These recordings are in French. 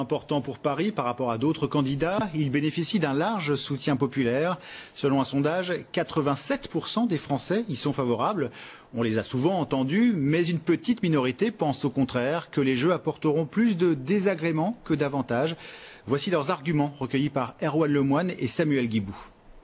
Important pour Paris par rapport à d'autres candidats, il bénéficie d'un large soutien populaire. Selon un sondage, 87% des Français y sont favorables. On les a souvent entendus, mais une petite minorité pense au contraire que les Jeux apporteront plus de désagréments que d'avantages. Voici leurs arguments recueillis par Erwan Lemoine et Samuel Guibou.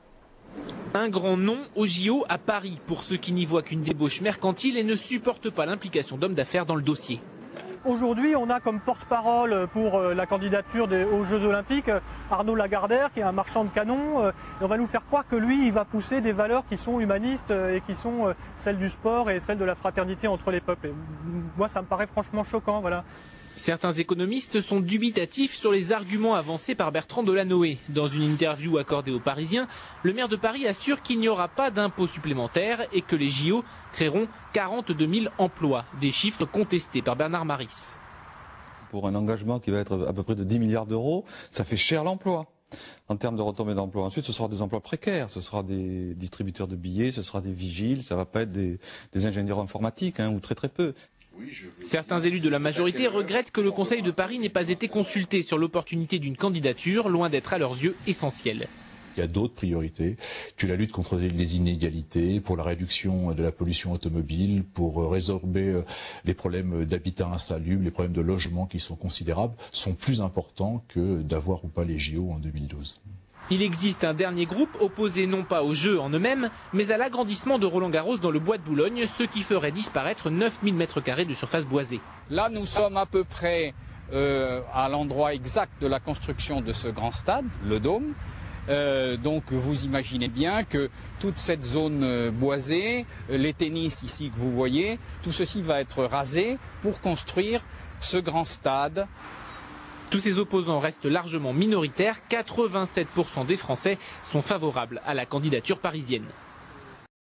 Un grand non au JO à Paris pour ceux qui n'y voient qu'une débauche mercantile et ne supportent pas l'implication d'hommes d'affaires dans le dossier. Aujourd'hui, on a comme porte-parole pour la candidature aux Jeux Olympiques Arnaud Lagardère, qui est un marchand de canons. Et on va nous faire croire que lui, il va pousser des valeurs qui sont humanistes et qui sont celles du sport et celles de la fraternité entre les peuples. Et moi, ça me paraît franchement choquant, voilà. Certains économistes sont dubitatifs sur les arguments avancés par Bertrand Delanoë. Dans une interview accordée aux Parisiens, le maire de Paris assure qu'il n'y aura pas d'impôts supplémentaires et que les JO créeront 42 000 emplois, des chiffres contestés par Bernard Maris. Pour un engagement qui va être à peu près de 10 milliards d'euros, ça fait cher l'emploi. En termes de retombées d'emploi, ensuite, ce sera des emplois précaires, ce sera des distributeurs de billets, ce sera des vigiles, ça ne va pas être des ingénieurs informatiques, ou très très peu. Certains élus de la majorité regrettent que le Conseil de Paris n'ait pas été consulté sur l'opportunité d'une candidature, loin d'être à leurs yeux essentielle. Il y a d'autres priorités, que la lutte contre les inégalités, pour la réduction de la pollution automobile, pour résorber les problèmes d'habitat insalubre, les problèmes de logement qui sont considérables, sont plus importants que d'avoir ou pas les JO en 2012. Il existe un dernier groupe opposé non pas aux Jeux en eux-mêmes, mais à l'agrandissement de Roland-Garros dans le bois de Boulogne, ce qui ferait disparaître 9000 m² de surface boisée. Là, nous sommes à peu près à l'endroit exact de la construction de ce grand stade, le Dôme. Donc vous imaginez bien que toute cette zone boisée, les tennis ici que vous voyez, tout ceci va être rasé pour construire ce grand stade. Tous ces opposants restent largement minoritaires, 87% des Français sont favorables à la candidature parisienne.